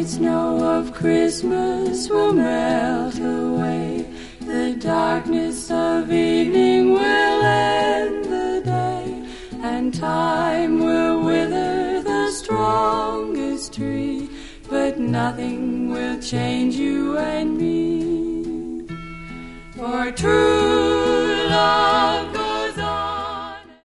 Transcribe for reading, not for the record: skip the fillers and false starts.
white snow of Christmas will melt away. The darkness of evening will end the day, and time will wither the strongest tree, but nothing will change you and me. For true